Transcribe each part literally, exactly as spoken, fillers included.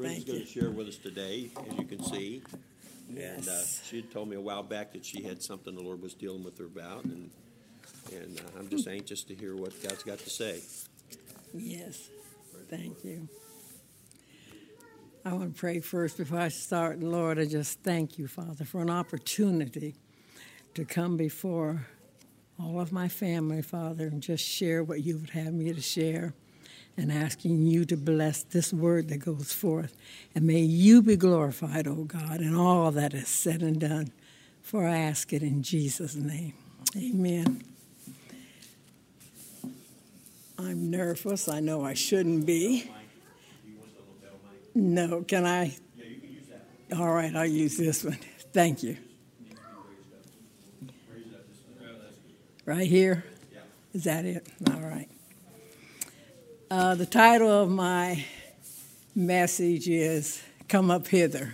Brenda's going to share with us today, as you can see. Yes. And uh, she had told me a while back that she had something the Lord was dealing with her about, and and uh, I'm just anxious to hear what God's got to say. Yes. Thank you. I want to pray first before I start. Lord, I just thank you, Father, for an opportunity to come before all of my family, Father, and just share what you would have me to share, and asking you to bless this word that goes forth. And may you be glorified, O God, in all that is said and done. For I ask it in Jesus' name. Amen. I'm nervous. I know I shouldn't be. No, can I? Yeah, you can use that. All right, I'll use this one. Thank you. Right here? Yeah. Is that it? All right. Uh, the title of my message is "Come Up Hither."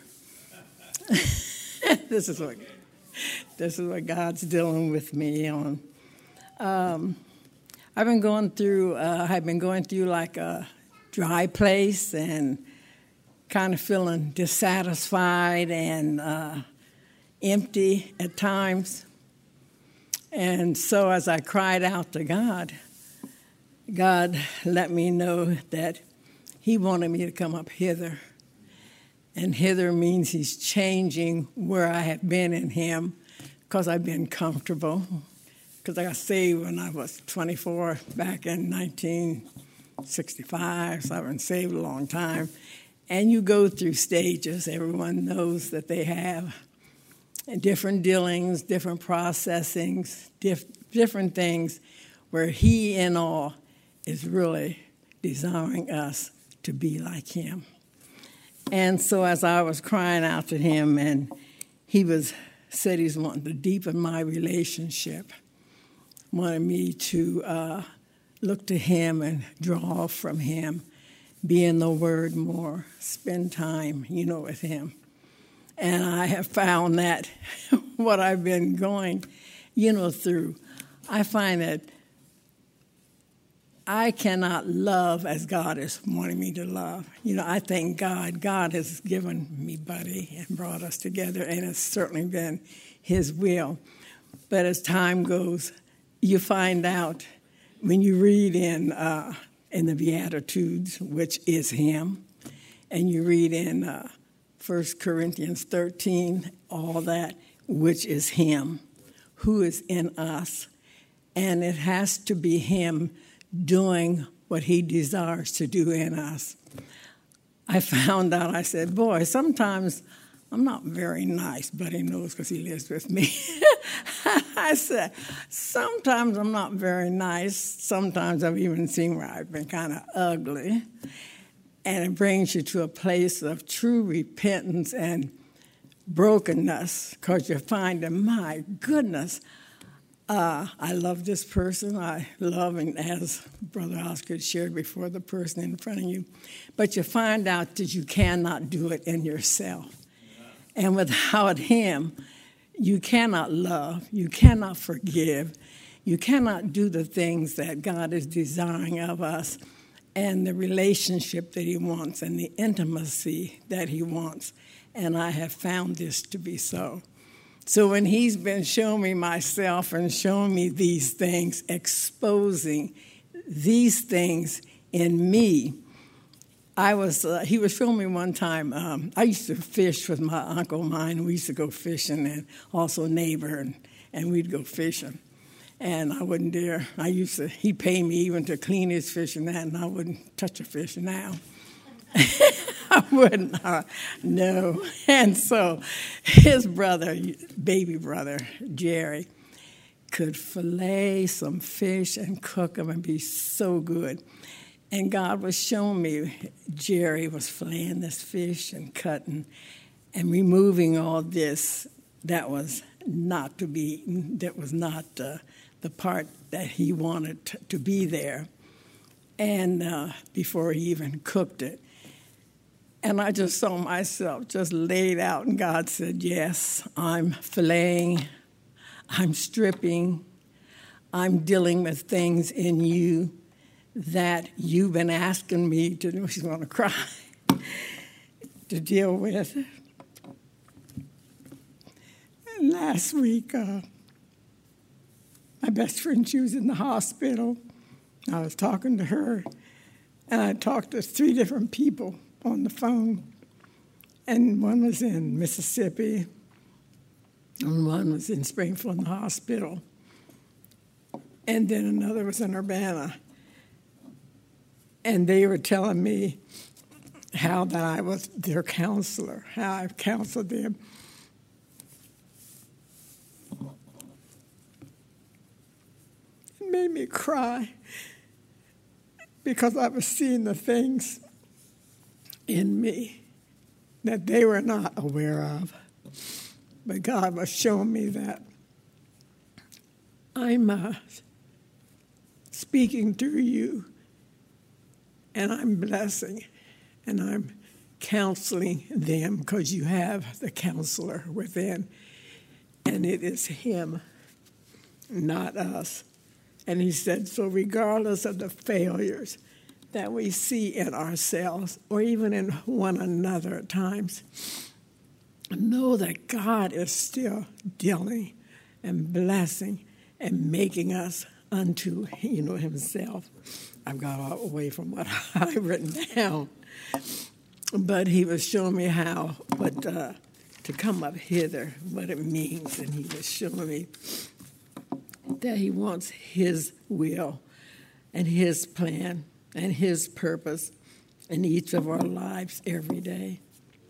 This is what this is what God's dealing with me on. Um, I've been going through. Uh, I've been going through like a dry place and kind of feeling dissatisfied and uh, empty at times. And so as I cried out to God, God let me know that he wanted me to come up hither. And hither means he's changing where I have been in him, because I've been comfortable. Because I got saved when I was twenty-four back in nineteen sixty-five, so I've been saved a long time. And you go through stages. Everyone knows that they have different dealings, different processings, diff- different things where he in all is really desiring us to be like him. And so as I was crying out to him, and he was said he's wanting to deepen my relationship, wanted me to uh, look to him and draw from him, be in the Word more, spend time, you know, with him. And I have found that what I've been going, you know, through, I find that I cannot love as God is wanting me to love. You know, I thank God. God has given me Buddy and brought us together, and it's certainly been his will. But as time goes, you find out when you read in uh, in the Beatitudes, which is him, and you read in uh, First Corinthians thirteen, all that, which is him, who is in us. And it has to be him doing what he desires to do in us. I found out, I said, boy, sometimes I'm not very nice. Buddy knows because he lives with me. I said, sometimes I'm not very nice. Sometimes I've even seen where I've been kind of ugly. And it brings you to a place of true repentance and brokenness, because you find that, my goodness, uh, I love this person. I love, and as Brother Oscar shared before, the person in front of you. But you find out that you cannot do it in yourself. And without him, you cannot love, you cannot forgive, you cannot do the things that God is desiring of us, and the relationship that he wants, and the intimacy that he wants. And I have found this to be so. So when he's been showing me myself and showing me these things, exposing these things in me, I was, uh, he was showing me one time, um, I used to fish with my uncle of mine. We used to go fishing, and also a neighbor, and, and we'd go fishing. And I wouldn't dare, I used to, he'd pay me even to clean his fish and that, and I wouldn't touch a fish now. I wouldn't, uh, no. And so his brother, baby brother, Jerry, could fillet some fish and cook them and be so good. And God was showing me Jerry was filleting this fish and cutting and removing all this that was not to be eaten, that was not uh, the part that he wanted to, to be there, and uh, before he even cooked it. And I just saw myself just laid out, and God said, yes, I'm filleting, I'm stripping, I'm dealing with things in you that you've been asking me to do. She's going to cry. to deal with. And last week, uh, my best friend, she was in the hospital. I was talking to her, and I talked to three different people on the phone. And one was in Mississippi, and one was in Springfield in the hospital. And then another was in Urbana. And they were telling me how that I was their counselor, how I've counseled them. It made me cry because I was seeing the things in me that they were not aware of. But God was showing me that I'm uh, speaking through you, and I'm blessing, and I'm counseling them because you have the counselor within, and it is him, not us. And he said, so regardless of the failures that we see in ourselves or even in one another at times, know that God is still dealing and blessing and making us unto, you know, himself. I've got all away from what I've written down. But he was showing me how, what, uh, to come up hither, what it means. And he was showing me that he wants his will and his plan and his purpose in each of our lives every day.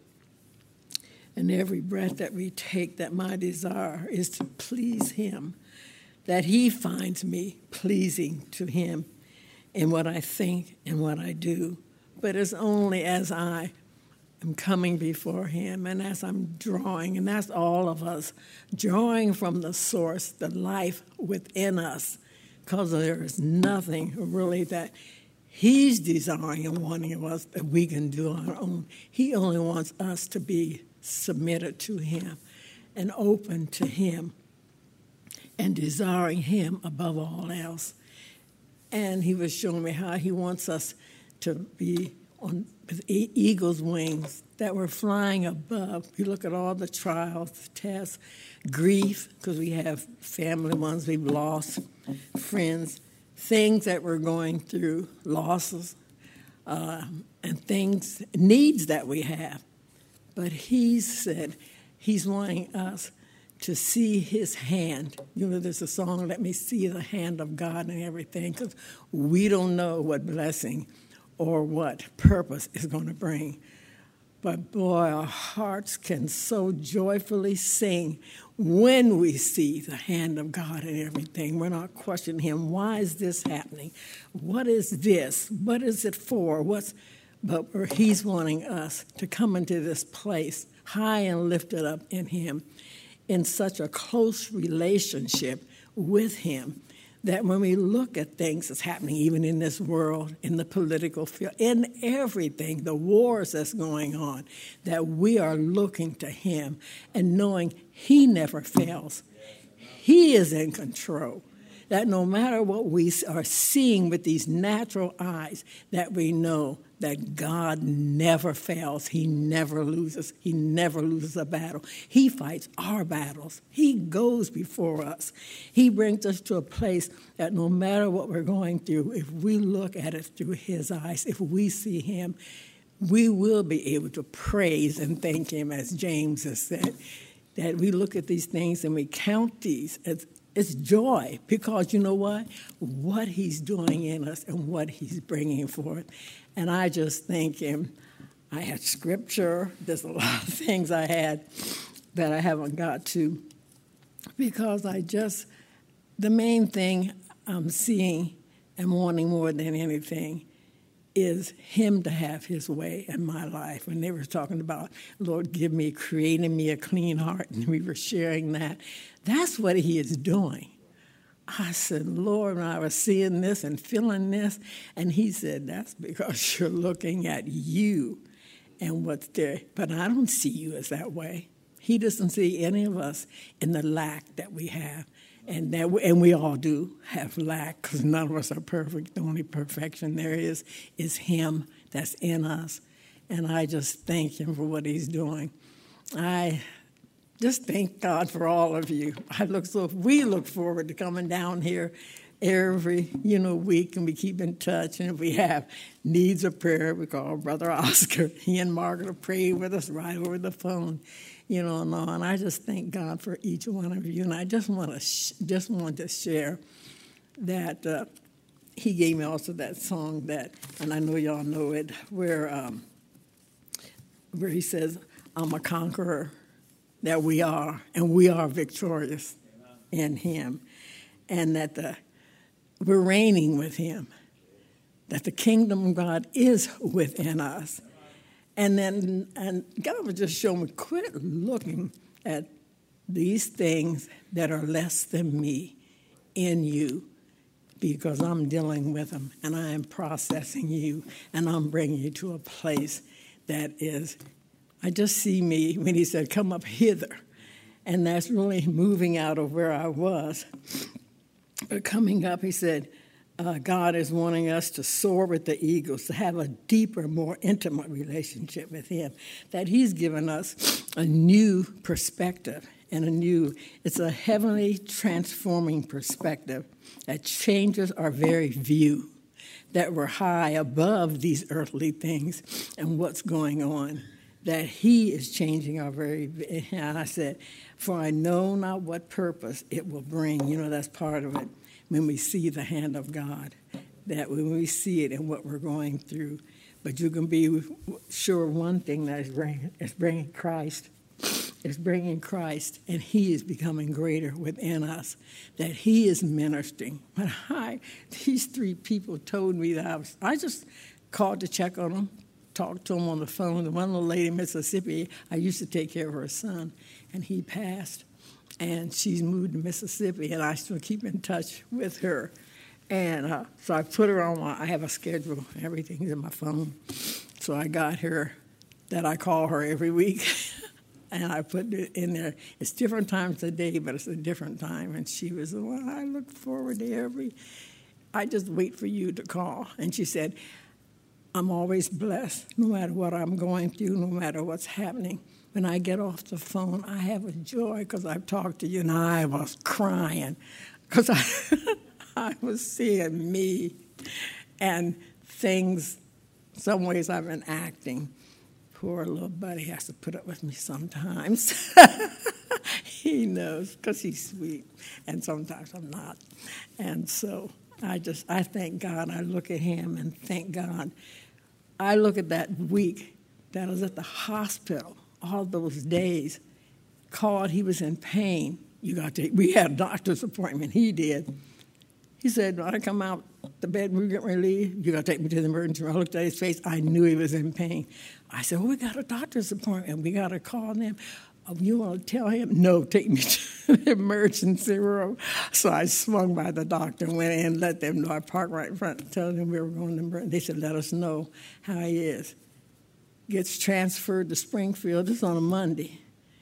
And every breath that we take, that my desire is to please him, that he finds me pleasing to him in what I think and what I do. But it's only as I am coming before him and as I'm drawing, and that's all of us, drawing from the source, the life within us, because there is nothing really that he's desiring and wanting of us that we can do on our own. He only wants us to be submitted to him and open to him and desiring him above all else. And he was showing me how he wants us to be on with e- eagle's wings, that we're flying above. You look at all the trials, the tests, grief, because we have family ones we've lost, friends, things that we're going through, losses, uh, and things, needs that we have. But he said he's wanting us to see his hand. You know, there's a song, let me see the hand of God and everything, because we don't know what blessing or what purpose is going to bring. But boy, our hearts can so joyfully sing when we see the hand of God and everything. We're not questioning him. Why is this happening? What is this? What is it for? What's But he's wanting us to come into this place high and lifted up in him, in such a close relationship with him, that when we look at things that's happening, even in this world, in the political field, in everything, the wars that's going on, that we are looking to him and knowing he never fails. He is in control. That no matter what we are seeing with these natural eyes, that we know that God never fails. He never loses. He never loses a battle. He fights our battles. He goes before us. He brings us to a place that no matter what we're going through, if we look at it through his eyes, if we see him, we will be able to praise and thank him, as James has said, that we look at these things and we count these as it's joy, because you know what? What he's doing in us and what he's bringing forth. And I just thank him. I had scripture. There's a lot of things I had that I haven't got to, because I just, the main thing I'm seeing and wanting more than anything is him to have his way in my life. When they were talking about, Lord, give me, creating me a clean heart, and we were sharing that. That's what he is doing. I said, Lord, when I was seeing this and feeling this, and he said, that's because you're looking at you and what's there. But I don't see you as that way. He doesn't see any of us in the lack that we have. And that we, and we all do have lack, because none of us are perfect. The only perfection there is is him that's in us. And I just thank him for what he's doing. I just thank God for all of you. I look so we look forward to coming down here every, you know, week, and we keep in touch. And if we have needs of prayer, we call Brother Oscar. He and Margaret will pray with us right over the phone, you know, and all. And I just thank God for each one of you. And I just want to sh- just want to share that uh, he gave me also that song that, and I know y'all know it, where um, where he says, "I'm a conqueror." That we are, and we are victorious in him, and that the, we're reigning with him, that the kingdom of God is within us. And then and God would just show me, quit looking at these things that are less than me in you, because I'm dealing with them, and I am processing you, and I'm bringing you to a place that is, I just see me when he said, come up hither. And that's really moving out of where I was. But coming up, he said, uh, God is wanting us to soar with the eagles, to have a deeper, more intimate relationship with him, that he's given us a new perspective and a new, it's a heavenly transforming perspective that changes our very view, that we're high above these earthly things and what's going on, that he is changing our very, and I said, for I know not what purpose it will bring. You know, that's part of it, when we see the hand of God, that when we see it and what we're going through. But you can be sure one thing, that is bringing, it's bringing Christ. It's bringing Christ, and he is becoming greater within us, that he is ministering. But I, these three people told me that I was, I just called to check on them, talked to him on the phone. The one little lady in Mississippi, I used to take care of her son, and he passed, and she's moved to Mississippi, and I still keep in touch with her. And uh, so I put her on my, I have a schedule, everything's in my phone. So I got her that I call her every week, and I put it in there. It's different times a day, but it's a different time. And she was, well, I look forward to every, I just wait for you to call. And she said, I'm always blessed, no matter what I'm going through, no matter what's happening. When I get off the phone, I have a joy because I've talked to you, and I was crying because I, I was seeing me and things, some ways I've been acting. Poor little buddy has to put up with me sometimes. He knows because he's sweet, and sometimes I'm not. And so I just, I thank God. I look at him and thank God. I look at that week that I was at the hospital, all those days, called, he was in pain. You got to, we had a doctor's appointment, he did. He said, when I come out the bed, we get ready to leave, you got to take me to the emergency room. I looked at his face, I knew he was in pain. I said, well, we got a doctor's appointment, we got to call them. Oh, you want to tell him? No, take me to the emergency room. So I swung by the doctor and went in and let them know. I parked right in front and told them we were going to emergency. They said, let us know how he is. Gets transferred to Springfield. This is on a Monday.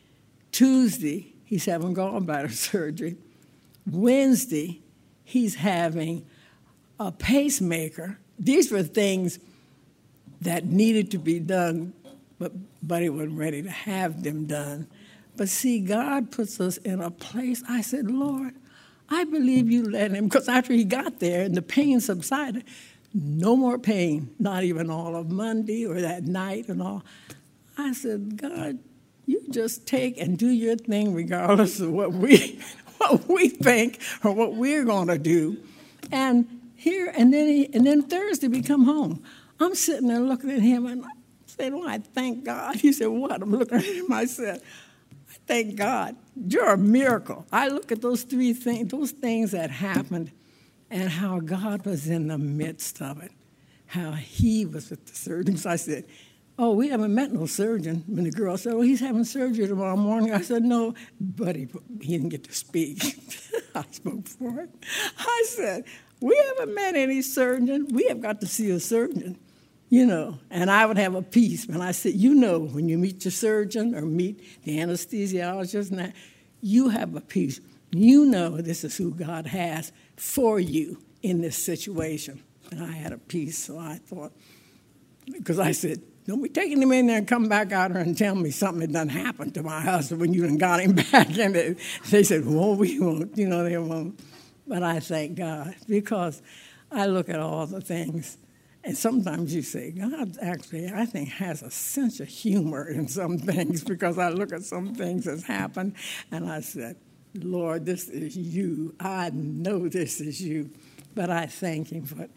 Tuesday, he's having gallbladder surgery. Wednesday, he's having a pacemaker. These were things that needed to be done, but Buddy wasn't ready to have them done. But see, God puts us in a place. I said, Lord, I believe you let him, because after he got there and the pain subsided, no more pain, not even all of Monday or that night and all. I said, God, you just take and do your thing regardless of what we what we think or what we're going to do. And here, and then he, and then Thursday we come home. I'm sitting there looking at him, and I said, well, I thank God. He said, what? I'm looking at him. I said, I thank God. You're a miracle. I look at those three things, those things that happened, and how God was in the midst of it, how he was with the surgeons. I said, oh, we haven't met no surgeon. When the girl said, oh, he's having surgery tomorrow morning, I said, no, but he, he didn't get to speak. I spoke for him. I said, we haven't met any surgeon. We have got to see a surgeon, you know. And I would have a peace. And I said, you know, when you meet your surgeon or meet the anesthesiologist, and that, you have a peace. You know this is who God has for you in this situation. And I had a peace, so I thought, because I said, don't be taking him in there and come back out here and tell me something that done happened to my husband when you done got him back. And they, they said, well, we won't, you know, they won't. But I thank God, because I look at all the things, and sometimes you say, God actually, I think, has a sense of humor in some things, because I look at some things that's happened, and I said, Lord, this is you. I know this is you. But I thank him for it.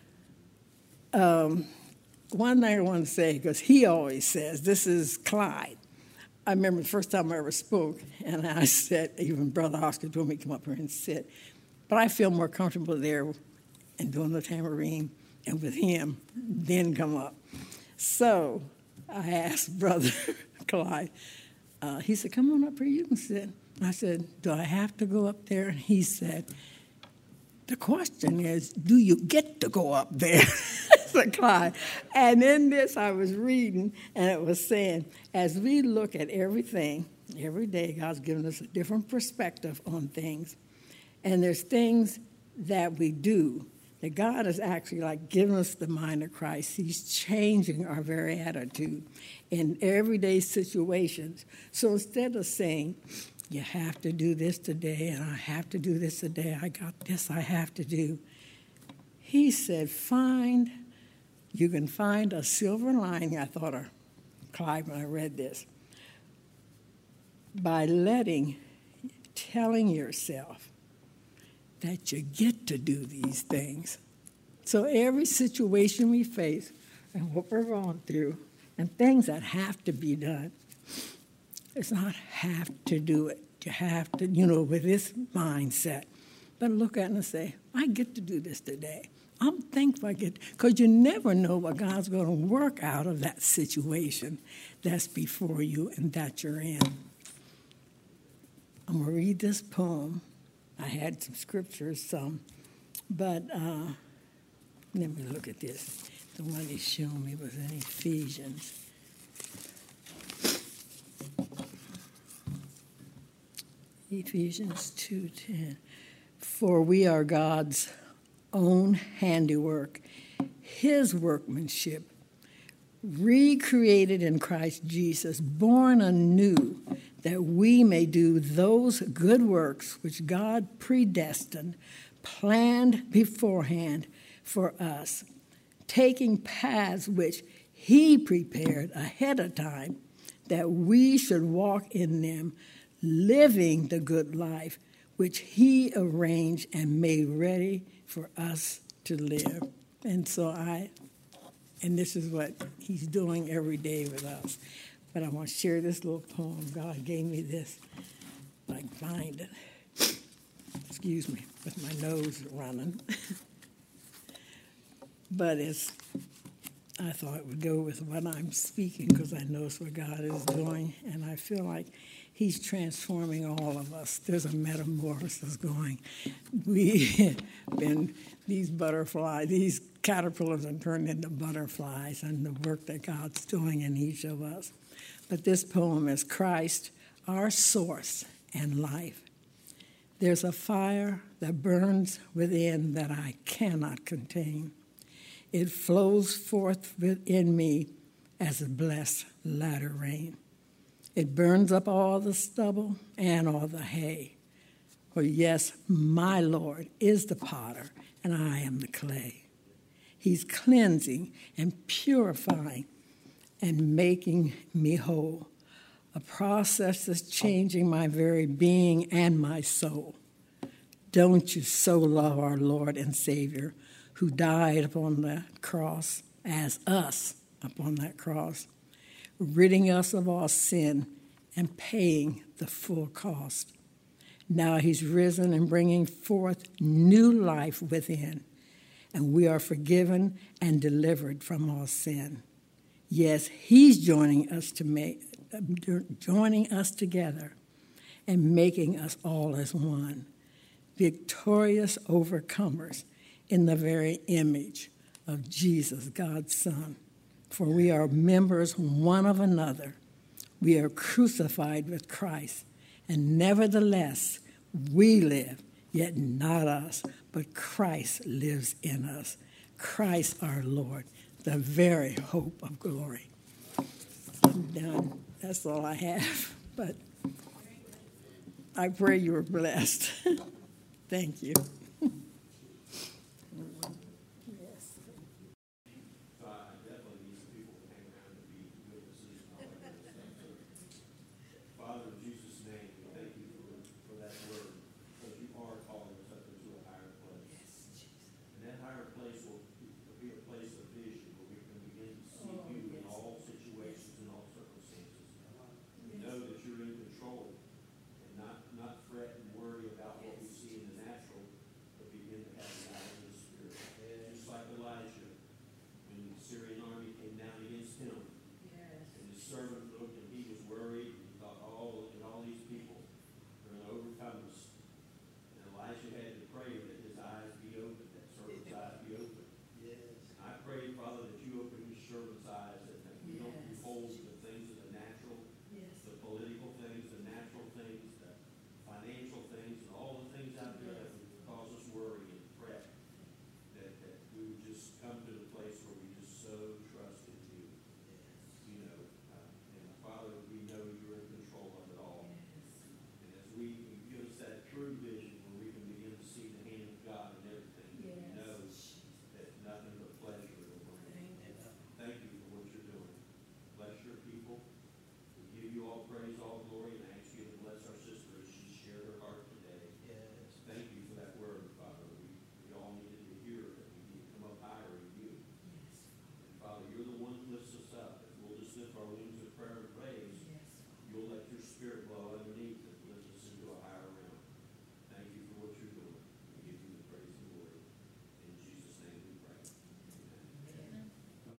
Um, one thing I want to say, because he always says, this is Clyde. I remember the first time I ever spoke, and I said, even Brother Oscar told me to come up here and sit. But I feel more comfortable there and doing the tambourine and with him, then come up. So I asked Brother Clyde, uh, he said, come on up here, you can sit. I said, do I have to go up there? And he said, the question is, do you get to go up there? I said, Clyde. And in this I was reading, and it was saying, as we look at everything, every day God's given us a different perspective on things. And there's things that we do that God is actually like giving us the mind of Christ. He's changing our very attitude in everyday situations. So instead of saying, you have to do this today, and I have to do this today, I got this I have to do, he said, find, you can find a silver lining. I thought of Clyde when I read this. By letting, telling yourself that you get to do these things. So every situation we face and what we're going through and things that have to be done, it's not have to do it. You have to, you know, with this mindset. But look at it and say, I get to do this today. I'm thankful I get, because you never know what God's going to work out of that situation that's before you and that you're in. I'm going to read this poem. I had some scriptures, some, but uh, let me look at this. The one he showed me was in Ephesians. Ephesians two ten. For we are God's own handiwork, his workmanship, recreated in Christ Jesus, born anew, that we may do those good works which God predestined, planned beforehand for us, taking paths which he prepared ahead of time, that we should walk in them, living the good life which he arranged and made ready for us to live. And so I, and this is what he's doing every day with us. But I want to share this little poem. God gave me this, if I can find it. Excuse me, with my nose running. But it's, I thought it would go with what I'm speaking, because I know it's what God is doing, and I feel like he's transforming all of us. There's a metamorphosis going. We've been, these butterflies, these caterpillars are turned into butterflies, and the work that God's doing in each of us. But this poem is Christ, our source and life. There's a fire that burns within that I cannot contain. It flows forth within me as a blessed latter rain. It burns up all the stubble and all the hay. For yes, my Lord is the potter, and I am the clay. He's cleansing and purifying and making me whole, a process that's changing my very being and my soul. Don't you so love our Lord and Savior, who died upon the cross as us upon that cross, ridding us of all sin and paying the full cost. Now he's risen and bringing forth new life within, and we are forgiven and delivered from all sin. Yes, he's joining us to make, joining us together and making us all as one, victorious overcomers in the very image of Jesus, God's Son. For we are members one of another. We are crucified with Christ, and nevertheless we live, yet not us, but Christ lives in us. Christ our Lord, the very hope of glory. That's all I have. But I pray you're blessed. Thank you.